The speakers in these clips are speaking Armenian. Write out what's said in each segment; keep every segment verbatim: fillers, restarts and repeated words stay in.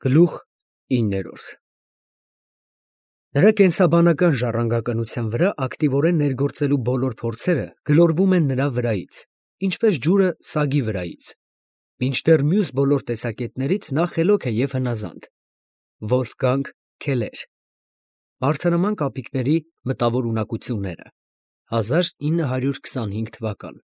Գլուխ իններորդ Նրա կենսաբանական ժառանգականության վրա ակտիվորեն ներգործելու բոլոր փորձերը գլորվում են նրա վրայից, ինչպես ջուրը սագի վրայից, մինչդեռ մյուս բոլոր տեսակետներից նա խելոք է և հնազանդ։ Վոլֆգանգ Քելեր Մարդանման կապիկների մտավոր ունակությունները հազար ինը հարյուր քսանհինգ թվական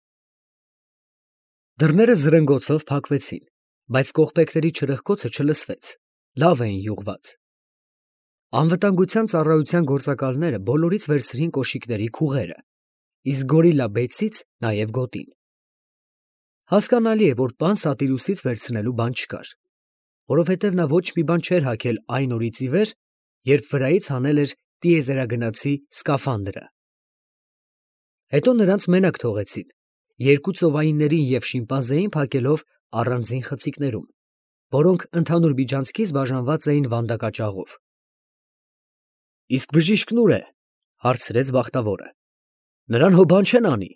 Դռները զրնգոցով փակվեցին, բայց կողպեքների չրխկոցը չլսվեց, լավ էին յուղված։ Անվտանգության ծառայության գործակալները բոլորից վերցրին կոշիկների քուղերը, իսկ գորիլա Բեյցից նաև գոտին։ Հասկանալի է, որ պան Սատիրուսից վերցնելու բան չկար, որովհետև նա ոչ մի բան չէր հագել այն օրից ի վեր, երբ վրայից հանել էր տիեզերագնացի սկաֆանդրը։ Հետո նրանց մենակ թողեցին, երկու ծովայիններին և շիմպանզեին փակելով առանձին խցիկներում, որոնք ընդհանուր միջանցքից բաժանված էին վանդակաճաղով։ Իսկ բժիշկն ուր է, հարցրեց բախտավորը, նրան հո բան չեն անի։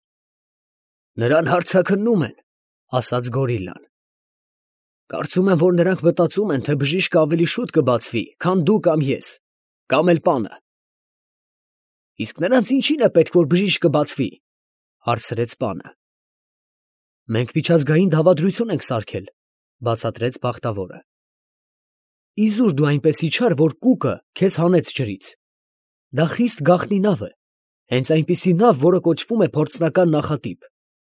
Նրան հարցաքննում են, ասաց գորիլլան։ Կարծում եմ, որ նրանք մտածում են, թե բժիշկը ավելի շուտ կբացվի, քան դու կամ ես, կամ էլ պանը։ Իսկ նրանց ինչին է պետք, որ բժիշկը բացվի, հարցրեց պանը։ Մենք միջազգային դավադրություն ենք սարքել, բացատրեց բախտավորը։ Իզուր դու այնպես իջար, որ կուկը քեզ հանեց ջրից։ Դա խիստ գաղտնի նավ է, հենց այնպիսի նավ, որը կոչվում է փորձնական նախատիպ։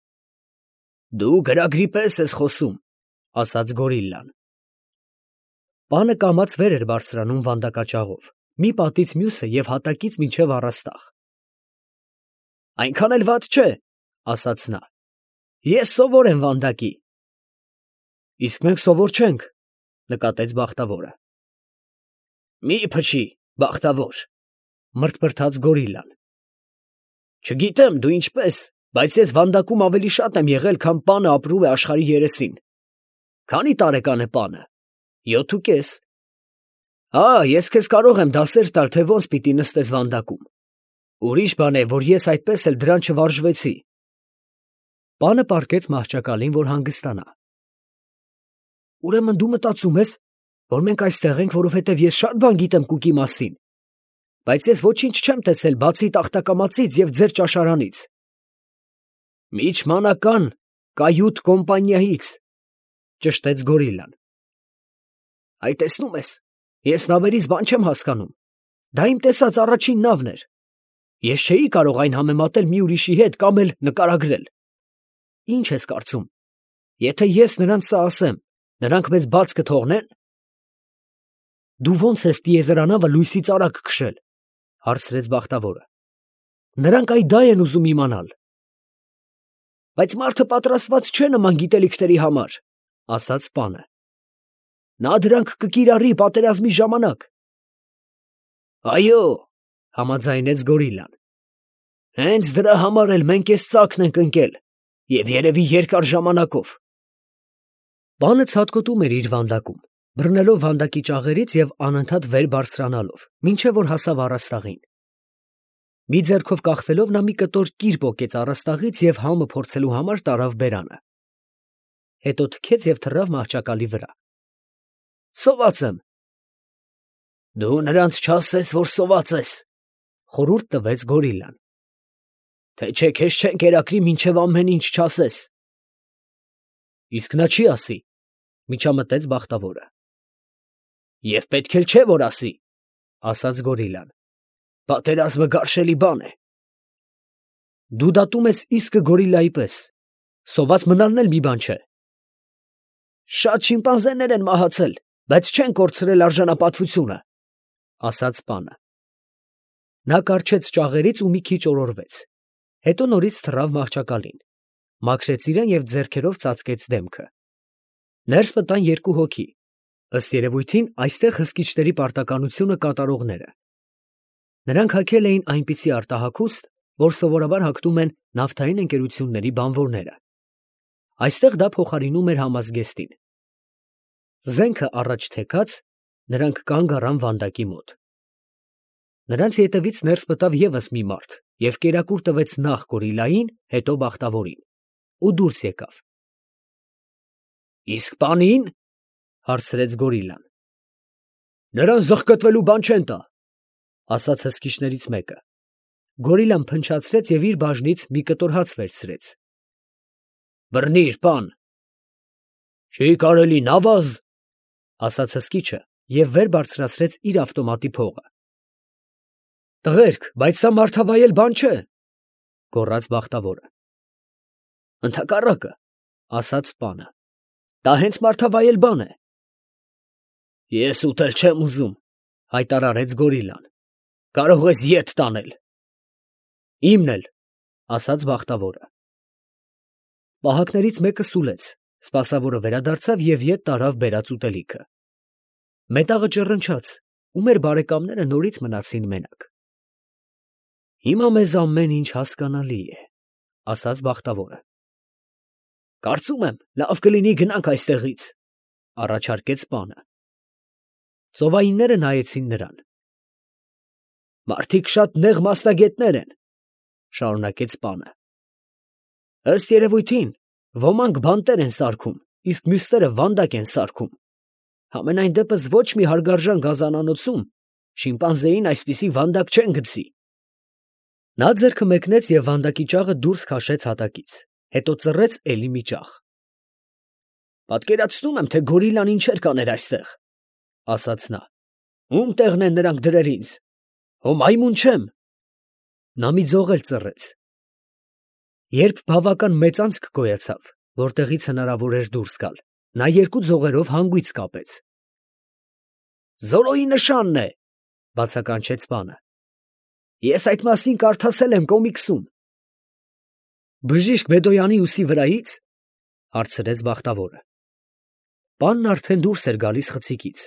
Դու գրագրի պես ես խոսում, ասաց գորիլլան։ Պանը կամաց վեր էր բարձրանում վանդակաճաղով, մի պատից մյուսը և հատակից մինչև առաստաղ։ Այնքան էլ վատ չէ, ասաց նա։ Ես սովոր եմ վանդակի։ Իսկ մենք սովոր չենք, նկատեց բախտավորը։ Մի փչի, բախտավոր, մրթմրթաց գորիլլան։ Չգիտեմ դու ինչպես, բայց ես վանդակում ավելի շատ եմ եղել, քան պանը ապրում է աշխարհի երեսին։ Քանի տարեկան է պանը։ Յոթուկես։ Հա, ես քեզ կարող եմ դասեր տալ, թե ոնց պիտի նստես վանդակում։ Ուրիշ բան է, որ ես այդպես էլ դրան չվարժվեցի։ Պանը պառկեց մահճակալին, որ հանգստանա։ Ուրեմն դու մտածում ես, որ մենք այստեղ ենք, որովհետև ես շատ բան գիտեմ կուկի մասին, բայց ես ոչինչ չեմ տեսել, բացի տախտակամածից և ձեր ճաշարանից։ Միջմանական կայութ կոմպանիայից, ճշտեց գորիլլան։ Այ տեսնում ես, ես նավերից բան չեմ հասկանում։ Դա իմ տեսած առաջին նավն էր։ Ես չէի կարող այն համեմատել մի ուրիշի հետ կամ էլ նկարագրել։ Ինչ ես կարծում, եթե ես նրանց սա ասեմ, նրանք մեզ բաց կթողնեն։ Դու ո՞նց ես տիեզերանավը լույսից արագ քշել, հարցրեց բախտավորը։ Նրանք այ դա են ուզում իմանալ։ Բայց մարդը պատրաստված չէ նման գիտելիքների համար, ասաց պանը։ Նա դրանք կկիրառի պատերազմի ժամանակ։ Այո, համաձայնեց գորիլլան։ Հենց դրա համար էլ մենք էս ծակն ենք ընկել, և երևի երկար ժամանակով։ Պանը ցատկոտում էր իր վանդակում, բռնելով վանդակի ճաղերից և անընդհատ վեր բարձրանալով, մինչև որ հասավ առաստաղին։ Մի ձեռքով կախվելով նա մի կտոր կիր պոկեց առաստաղից և համը փորձելու համար տարավ բերանը։ Հետո թքեց և թռավ մահճակալի վրա։ Սոված եմ։ Դու նրանց չասես, որ սոված ես, խորհուրդ տվեց գորիլլան։ Թե չէ քեզ չեն կերակրի, մինչև ամեն ինչ չասես։ Իսկ նա չի ասի, միջամտեց բախտավորը։ Եվ պետք էլ չէ, որ ասի, ասաց գորիլլան։ Պատերազմը գարշելի բան է։ Դու դատում ես իսկը գորիլլայի պես, սոված մնալն էլ մի բան չէ։ Շատ շիմպանզեներ են մահացել, բայց չեն կորցրել արժանապատվությունը, ասաց պանը։ Նա կառչեց ճաղերից ու մի քիչ օրորվեց, հետո նորից թռավ մահճակալին, մաքրեց իրեն և ձեռքերով ծածկեց դեմքը։ Ներս մտան երկու հոգի, ըստ երևույթին այստեղ հսկիչների պարտականությունը կատարողները։ Նրանք հագել էին այնպիսի արտահագուստ, որ սովորաբար հագնում են նավթային ընկերությունների բանվորները։ Այստեղ դա փոխարինում էր համազգեստին։ Զենքը առաջ թեքած, նրանք կանգ առան վանդակի մոտ։ Նրանց ետևից ներս մտավ ևս մի մարդ և կերակուր տվեց նախ գորիլլային, հետո բախտավորին, ու դուրս եկավ։ Իսկ պանի՞ն, հարցրեց գորիլլան։ Նրան զղկտվելու բան չեն տա, ասաց հսկիչներից մեկը։ Գորիլան փնչացրեց և իր բաժնից մի կտոր հաց վերցրեց։ Բռնիր, պան։ Չի կարելի, նավազ, ասաց հսկիչը և վեր բարձրացրեց իր ավտոմատի փողը։ Տղերք, բայց սա մարդավայել բան չէ, գոռաց բախտավորը։ Ընդհակառակը, ասաց պանը, դա հենց մարդավայել բան է։ Ես ուտել չեմ ուզում, հայտարարեց գորիլան, կարող ես ետ տանել։ Իմն էլ, ասաց բախտավորը։ Պահակներից մեկը սուլեց, սպասավորը վերադարձավ և ետ տարավ բերած ուտելիքը։ Մետաղը ճռնչաց, ու մեր բարեկամները նորից մնացին մենակ։ Հիմա մեզ ամեն ինչ հասկանալի է, ասաց բախտավորը։ Կարծում եմ, լավ կլինի գնանք այստեղից, առաջարկեց պանը։ Ծովայինները նայեցին նրան։ Մարդիկ շատ նեղ մասնագետներ են, շարունակեց պանը։ Ըստ երևույթին, ոմանք բանտեր են սարքում, իսկ մյուսները վանդակ են սարքում։ Համենայն դեպս ոչ մի հարգարժան գազանանոցում շիմպանզեին այսպիսի վանդակ չեն գցի։ Նա ձեռքը մեկնեց և վանդակի ճաղը դուրս քաշեց հատակից, հետո ծռեց էլի մի ճաղ։ Պատկերացնում եմ, թե գորիլան ինչեր կաներ այստեղ, ասաց նա։ Ում տեղն են նրանք դրել ինձ։ Հո մայմուն չեմ։ Նա մի ձող էլ ծռեց։ Երբ բավական մեծ անցք գոյացավ, որտեղից հնարավոր էր դուրս գալ, նա երկու ձողերով հանգույց կապեց։ Զորոյի նշանն է, բացականչեց պանը։ Ես այդ մասին կարդացել եմ կոմիքսում։ Բժիշկ Բեդոյանի ուսի վրայից, հարցրեց բախտավորը։ Պանն արդեն դուրս էր գալիս խցիկից։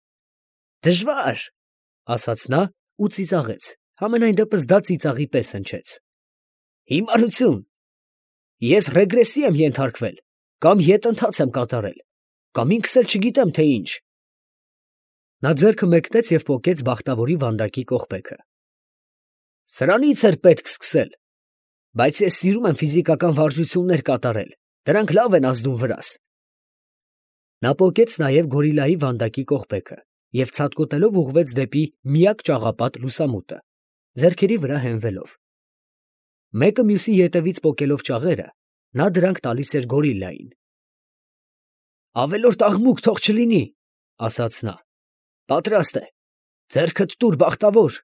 Դժվար, ասաց նա ու ծիծաղեց, համենայն դեպս դա ծիծաղի պես հնչեց։ Հիմարություն։ Ես ռեգրեսի եմ ենթարկվել, կամ ետընթաց եմ կատարել, կամ ինքս էլ չգիտեմ, թե ինչ։ Նա ձեռքը մեկնեց և պոկեց բախտավորի վանդակի կողպեքը։ Սրանից էր պետք սկսել, բայց ես սիրում եմ ֆիզիկական վարժություններ կատարել, դրանք լավ են ազդում վրաս։ Նա պոկեց նաև գորիլայի վանդակի կողպեքը և ցատկոտելով ուղղվեց դեպի միակ ճաղապատ լուսամուտը, ձեռքերի վրա հենվելով։ Մեկը մյուսի ետևից պոկելով ճաղերը, նա դրանք տալիս էր գորիլային։ Ավելորդ աղմուկ թող չլինի, ասաց նա։ Պատրաստ է, ձեռքդ տուր բախտավոր։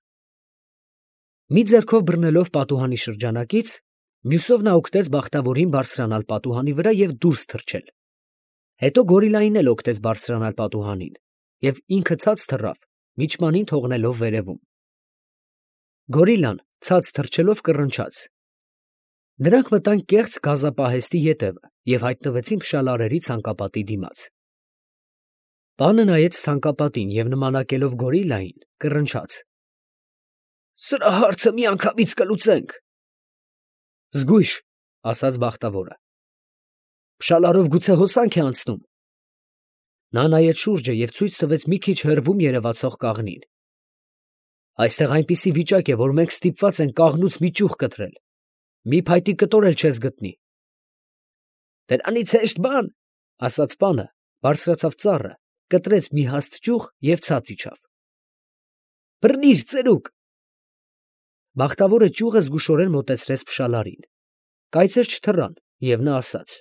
Մի ձեռքով բռնելով պատուհանի շրջանակից, մյուսով նա օգտեց բախտավորին բարձրանալ պատուհանի վրա և դուրս թռչել։ Հետո գորիլային էլ օգտեց բարձրանալ պատուհանին և ինքը ցած թռավ, միջմանին թողնելով վերևում։ Գորիլան ցած թռչելով կռնչաց։ Նրանք մտան կեղծ գազապահեստի ետևը և հայտնվեցին փշալարերի ցանկապատի դիմաց։ Պանը նայեց ցանկապատին և նմանակելով գորիլային, կռնչաց. Սրա հարցը միանգամից կլուծենք։ Զգույշ, ասաց բախտավորը։ Փշալարով գուցե հոսանք է անցնում։ Նա նայեց շուրջը և ցույց տվեց մի քիչ հեռվում երևացող կաղնին։ Այստեղ այնպիսի վիճակ է, որ մենք ստիպված ենք կաղնուց մի ճյուղ կտրել։ Մի փայտի կտոր էլ չես գտնի։ Դրանից հեշտ բան, ասաց պանը, բարձրացավ ծառը, կտրեց մի հաստ ճյուղ և ցած իջավ։ Բռնիր, ծերուկ։ Բախտավորը ճյուղը զգուշորեն մոտեցրեց փշալարին։ Կայծեր չթռան, և նա ասաց.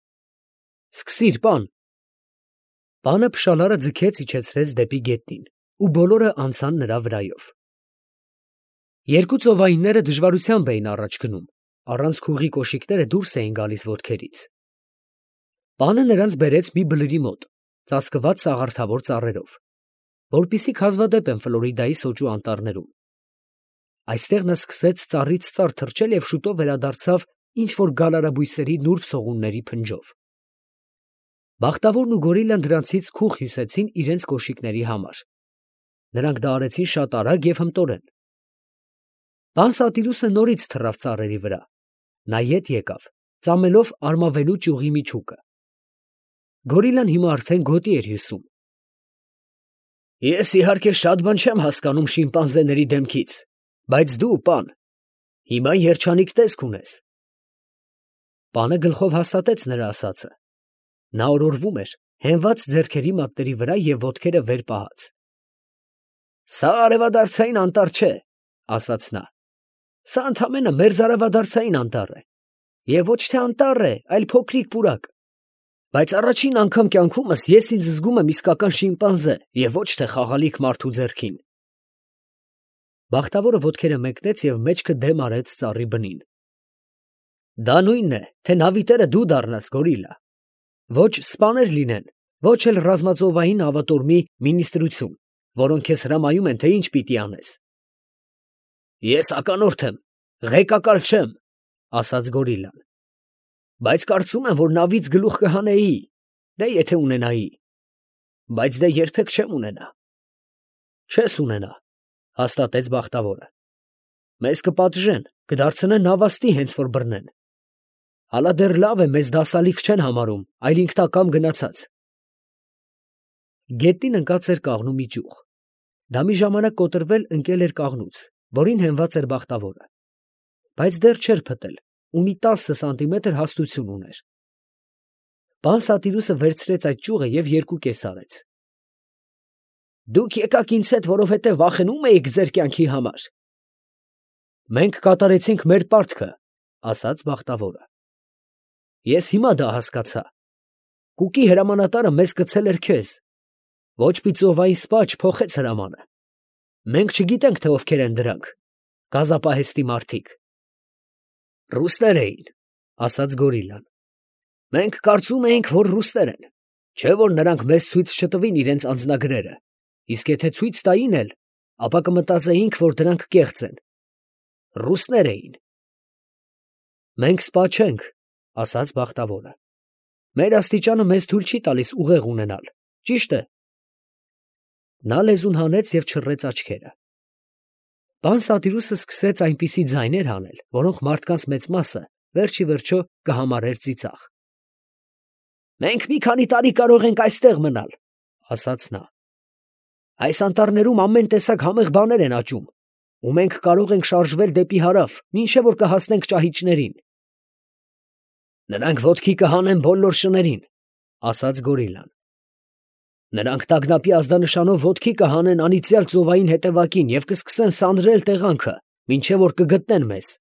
Սկսիր, պան։ Պանը փշալարը ձգեց իջեցրեց դեպի գետնին, ու բոլորը անցան նրա վրայով։ Երկու ծովայինները դժվարությամբ էին առաջ գնում, առանց քուղի կոշիկները դուրս էին գալիս ոտքերից։ Պանը նրանց բերեց մի բլրի մոտ, ծածկված սաղարթավոր ծառերով, որպիսիք հազվադեպ են Ֆլորիդայի սոճու անտառներում։ Այստեղ նա սկսեց ծառից ծառ թռչել և շուտով վերադարձավ ինչ-որ գալարաբույսերի նուրբ սողունների փնջով։ Բախտավորն ու գորիլան դրանցից քուղ հյուսեցին իրենց կոշիկների համար։ Նրանք դա արեցին շատ արագ և հմտորեն։ Պան Սատիրուսը նորից թռավ ծառերի վրա։ Նա ետ եկավ, ծամելով արմավենու ճյուղի միջուկը։ Գորիլան հիմա արդեն գոտի էր հյուսում։ Ես իհարկե շատ բան չեմ հասկանում շիմպանզեների դեմքից, բայց դու, պան, հիմա երջանիկ տեսք ունես։ Պանը գլխով հաստատեց նրա ասածը։ Նա օրորվում էր, հենված ձեռքերի մատների վրա և ոտքերը վեր պահած։ Սա արևադարձային անտառ չէ, ասաց նա։ Սա ընդամենը մերձարևադարձային անտառ է։ Եվ ոչ թե անտառ է, այլ փոքրիկ պուրակ։ Բայց առաջին անգամ կյանքումս ես ինձ զգում եմ իսկական շիմպանզե և ոչ թե խաղալիք մարդու ձեռքին։ Բախտավորը ոտքերը մեկնեց և մեջքը դեմ արեց ծառի բնին։ Դա նույնն է, թե նավիտերը դու դառնաս, գորիլլա։ Ոչ սպաներ լինեն, ոչ էլ ռազմածովային ավատորմի մինիստրություն, որոնք քեզ հրամայում են, թե ինչ պիտի անես։ Ես ականորդ եմ, ղեկակալ չեմ, ասաց գորիլլան։ Բայց կարծում եմ, որ նավից գլուխ կհանեի, դե եթե ունենայի, բայց դե երբեք չեմ ունենա։ Չես ունենա, հաստատեց բախտավորը։ Մեզ կպատժեն, կդարձնեն նավաստի հենց որ բռնեն։ Հալա դեռ լավ է, մեզ դասալիք չեն համարում, այլ ինքնակամ գնացած։ Գետին ընկած էր կաղնու մի ճյուղ։ Դա մի ժամանակ կոտրվել ընկել էր կաղնուց, որին հենված էր բախտավորը, բայց դեռ չէր փտել ու մի տասը սանտիմետր հաստություն ուներ։ Պան Սատիրուսը վերցրեց այդ ճյուղը և երկու կես արեց։ Դուք եկաք ինձ հետ, որովհետև վախենում էիք ձեր կյանքի համար։ Մենք կատարեցինք մեր պարտքը, ասաց բախտավորը։ Ես հիմա դա հասկացա։ Կուկի հրամանատարը մեզ գցել էր քեզ։ Ոչ պիծովային սպա չփոխեց հրամանը։ Մենք չգիտենք, թե ովքեր են դրանք, գազապահեստի մարդիկ։ Ռուսներ էին, ասաց գորիլլան։ Մենք կարծում էինք, որ ռուսներ են, չէ՞ որ նրանք մեզ ցույց չտվին իրենց անձնագրերը, իսկ եթե ցույց տային էլ, ապա կմտածեինք, որ դրանք կեղծ են։ Ռուսներ էին։ Մենք սպա չենք, ասաց բախտավորը։ Մեր աստիճանը մեզ թույլ չի տալիս ուղեղ ունենալ, ճիշտ է։ Նա լեզուն հանեց և չռեց աչքերը։ Պան Սատիրուսը սկսեց այնպիսի ձայներ հանել, որոնք մարդկանց մեծ մասը վերջի վերջո կհամարեր ծիծաղ։ Մենք մի քանի տարի կարող ենք այստեղ մնալ, ասաց նա։ Այս անտառներում ամեն տեսակ համեղ բաներ են աճում, ու մենք կարող ենք շարժվել դեպի հարավ, մինչև որ կհասնենք ճահիճներին։ Նրանք ոտքի կհանեն բոլոր շներին, ասաց գորիլլան։ Նրանք տագնապի ազդանշանով ոտքի կհանեն անիծյալ ծովային հետևակին և կսկսեն սանրել տեղանքը, մինչև որ կգտնեն մեզ։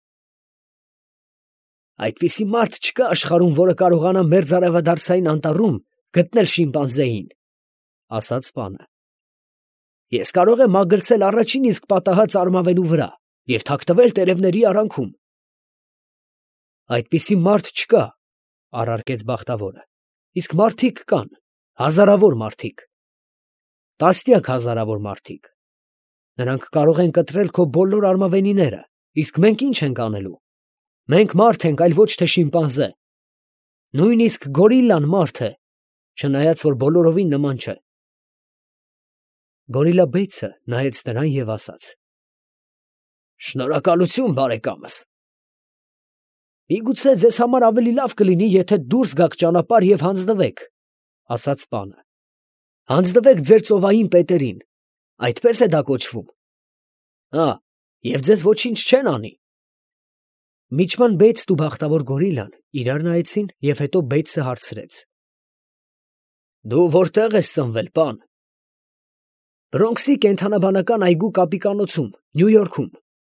Այդպիսի մարդ չկա աշխարհում, որը կարողանա մերձարևադարձային անտառում գտնել շիմպանզեին, ասաց պանը։ Ես կարող եմ ագլցել առաջին իսկ պատահած արմավենու վրա և թաքնվել տերևների արանքում։ Այդպիսի մարդ չկա, առարկեց բախտավորը, իսկ մարդիկ կան, հազարավոր մարդիկ, տասնյակ հազարավոր մարդիկ։ Նրանք կարող են կտրել քո բոլոր արմավենիները, իսկ մենք ինչ ենք անելու։ Մենք մարդ ենք, այլ ոչ թե շիմպանզե։ Նույնիսկ գորիլլան մարդ է, չնայած որ բոլորովին նման չէ։ Գորիլլա Բեյցը նայեց նրան և ասաց. Շնորհակալություն, բարեկամս։ Միգուցե ձեզ համար ավելի լավ կլինի, եթե դուրս գաք ճանապարհ և հանձնվեք, ասաց պանը։ Հանձնվեք ձեր ծովային պետերին, այդպես է դա կոչվում։ Ա, և ձեզ ոչինչ չեն անի։ Միջման Բեյցն ու բախտավոր գորիլլան իրար նայեցին և հետո Բեյցը հարցրեց. Դու որտեղ ես ծնվել, պան։ Բրոնքսի կենդանաբանական այգու կապիկանոցում, Նյու Յորքում։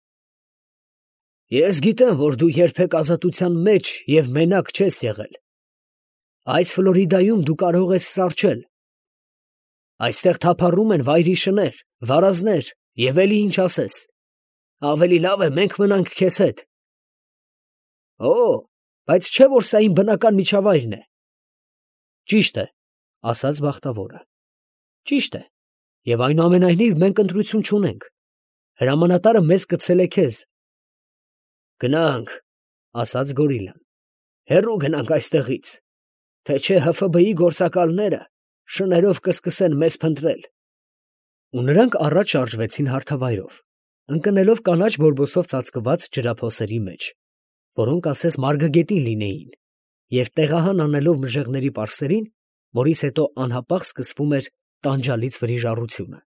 Ես գիտեմ, որ դու երբեք ազատության մեջ և մենակ չես եղել։ Այս Ֆլորիդայում դու կարող ես սառչել։ Այստեղ թափառում են վայրի շներ, վարազներ և էլի ինչ ասես։ Ավելի լավ է մենք մնանք քեզ հետ։ Օ, բայց չէ՞ որ սա իմ բնական միջավայրն է։ Ճիշտ է, ասաց բախտավորը։ Ճիշտ է, և այնուամենայնիվ մենք ընտրություն չունենք։ Հրամանատարը մեզ գցել է քեզ։ Գնանք, ասաց գորիլլան, հեռու գնանք այստեղից, թե չէ Հ Ֆ B-ի գործակալները շներով կսկսեն մեզ փնտրել։ Ու նրանք առաջ շարժվեցին հարթավայրով, ընկնելով կանաչ բորբոսով ծածկված ջրափոսերի մեջ, որոնք ասես մարգագետին լինեին, և տեղահան անելով մժեղների պարսերին, որից հետո անհապաղ սկսվում էր տանջալից վրիժառությունը։